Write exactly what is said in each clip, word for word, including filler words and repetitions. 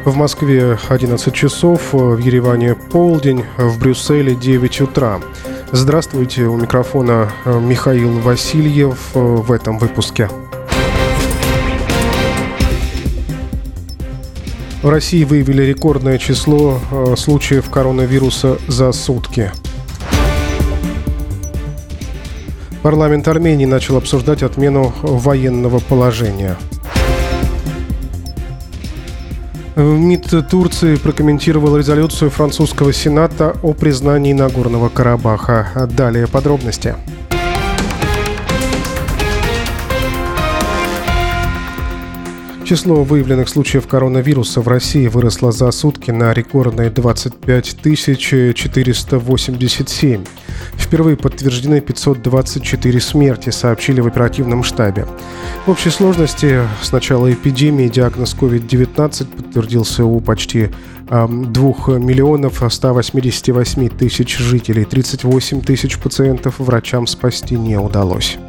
В Москве одиннадцать часов, в Ереване полдень, в Брюсселе девять утра. Здравствуйте, у микрофона Михаил Васильев в этом выпуске. В России выявили рекордное число случаев коронавируса за сутки. Парламент Армении начал обсуждать отмену военного положения. МИД Турции прокомментировал резолюцию французского Сената о признании Нагорного Карабаха. Далее подробности. Число выявленных случаев коронавируса в России выросло за сутки на рекордные двадцать пять тысяч четыреста восемьдесят семь. Впервые подтверждены пятьсот двадцать четыре смерти, сообщили в оперативном штабе. В общей сложности с начала эпидемии диагноз ковид девятнадцать подтвердился у почти э, двух миллионов ста восьмидесяти восьми тысяч жителей. тридцать восемь тысяч пациентов врачам спасти не удалось.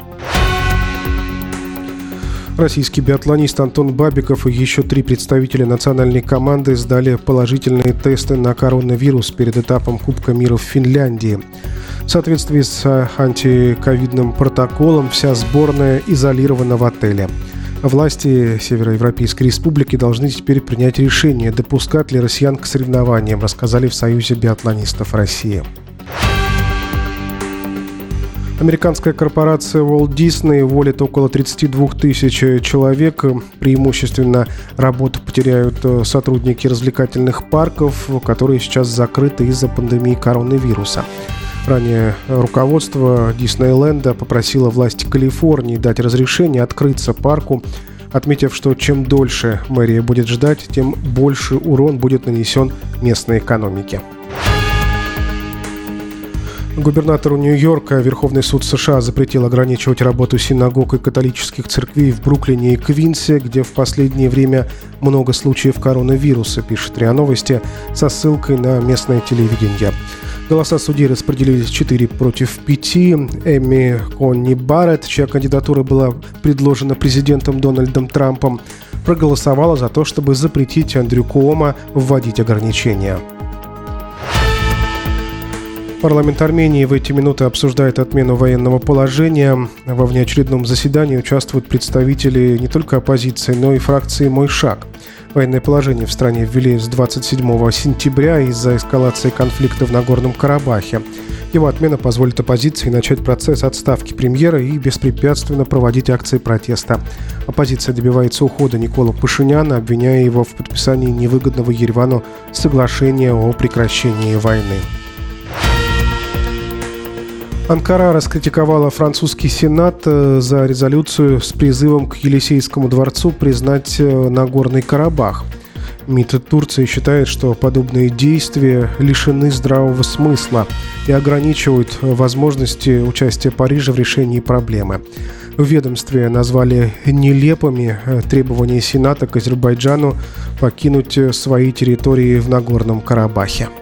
Российский биатлонист Антон Бабиков и еще три представителя национальной команды сдали положительные тесты на коронавирус перед этапом Кубка мира в Финляндии. В соответствии с антиковидным протоколом вся сборная изолирована в отеле. Власти Североевропейской Республики должны теперь принять решение, допускать ли россиян к соревнованиям, рассказали в Союзе биатлонистов России. Американская корпорация Walt Disney уволит около тридцать два тысяч человек. Преимущественно работу потеряют сотрудники развлекательных парков, которые сейчас закрыты из-за пандемии коронавируса. Ранее руководство Диснейленда попросило власти Калифорнии дать разрешение открыться парку, отметив, что чем дольше мэрия будет ждать, тем больше урон будет нанесен местной экономике. Губернатору Нью-Йорка Верховный суд США запретил ограничивать работу синагог и католических церквей в Бруклине и Квинсе, где в последнее время много случаев коронавируса, пишет РИА Новости, со ссылкой на местное телевидение. Голоса судей распределились четыре против пяти. Эми Конни Барретт, чья кандидатура была предложена президентом Дональдом Трампом, проголосовала за то, чтобы запретить Андрю Куомо вводить ограничения. Парламент Армении в эти минуты обсуждает отмену военного положения. Во внеочередном заседании участвуют представители не только оппозиции, но и фракции «Мой шаг». Военное положение в стране ввели с двадцать седьмого сентября из-за эскалации конфликта в Нагорном Карабахе. Его отмена позволит оппозиции начать процесс отставки премьера и беспрепятственно проводить акции протеста. Оппозиция добивается ухода Никола Пашиняна, обвиняя его в подписании невыгодного Еревану соглашения о прекращении войны. Анкара раскритиковала французский Сенат за резолюцию с призывом к Елисейскому дворцу признать Нагорный Карабах. МИД Турции считает, что подобные действия лишены здравого смысла и ограничивают возможности участия Парижа в решении проблемы. В ведомстве назвали нелепыми требования Сената к Азербайджану покинуть свои территории в Нагорном Карабахе.